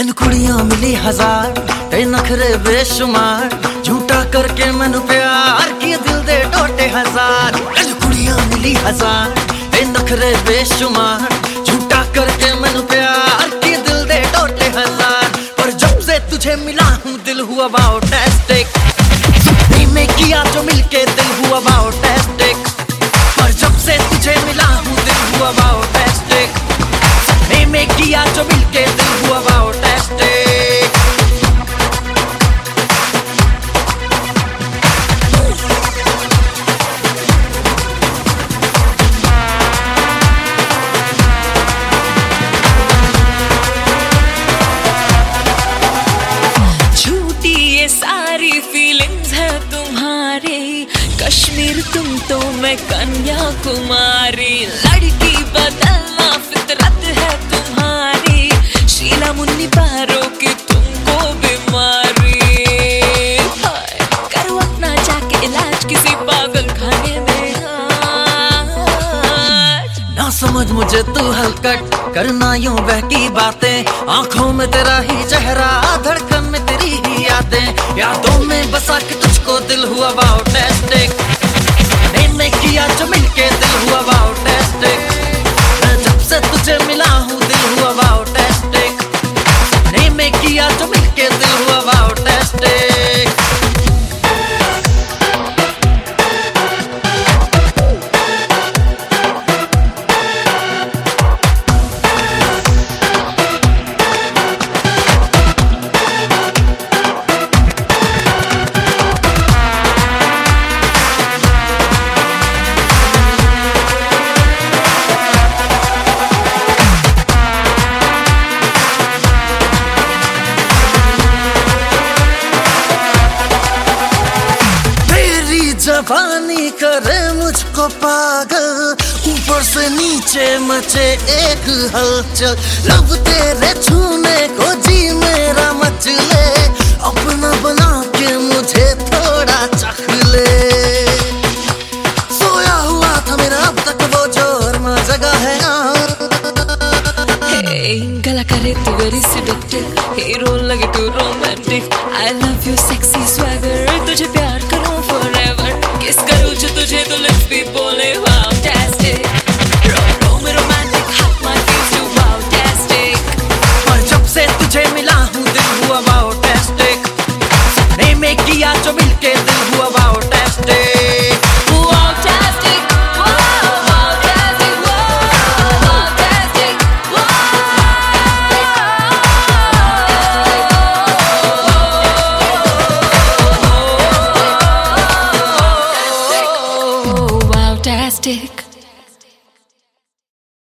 तेन कुड़ियां मिली हजार, ते नखरे बेशुमार, झूठा करके मैनू प्यार किए दिल दे टोटे हजार। तेन कुड़ियां मिली हजार, ते नखरे बेशुमार, झूठा करके मैनू प्यार किए दिल दे टोटे हजार। पर जब से तुझे मिला हूँ दिल हुआ बाउंटेस्टिक, में किया जो मिलके दिल हुआ बाउंटेस्टिक। पर जब से तुझे मिला हूँ दिल हुआ बाउंटेस्टिक, में किया जो मिलके दिल हुआ बाउंटेस्टिक। झूठी ये सारी फीलिंग्स है तुम्हारी, कश्मीर तुम तो मैं कन्याकुमारी। लड़की बदलना फितरत है तुम्हारी, शीला मुन्नी पारो की तुमको बीमारी। करो अपना जाके इलाज किसी पागल खाने में। ना समझ मुझे तू हलकट, करना यूं बहकी बातें, आंखों में तेरा ही चेहरा, धड़कन में तेरी ही यादें। यादों में बसा के तुझको दिल हुआ बाउंटेस्टिक, मैंने किया जो मिलके दिल हुआ बाउंटेस्टिक। जब से तुझे मिला हूँ दिल हुआ बाउंटेस्टिक, मैंने किया जो मिलके दिल हुआ बाउंटेस्टिक। जवानी करे मुझको पागल, ऊपर से नीचे मचे एक हलचल। लब तेरे छूने को जी मेरा मचले, अपना बना के मुझे थोड़ा चख ले। सोया हुआ था मेरा अब तक वो जोर में जगह है। गला करे तू वेरी सेडक्टिव, हीरो लगे तू romantic. I love you sexy swagger, तुझे प्यार करूं फॉरएवर। किस करूं जो तुझे तो लिप्स भी बोले बाउंटेस्टिक। रोमांटिक हक माय फील्स टू बाउंटेस्टिक। पर जब से तुझे मिला हूँ दिल हुआ बाउंटेस्टिक, मैंने किया जो मिलके दिल हुआ बाउंटेस्टिक। Fantastic.